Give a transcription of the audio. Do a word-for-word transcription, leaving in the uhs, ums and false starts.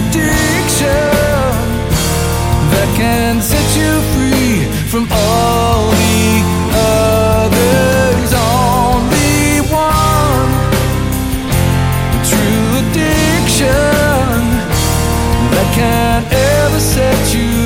addiction that can set you free from all the others. Only one true addiction that can ever set you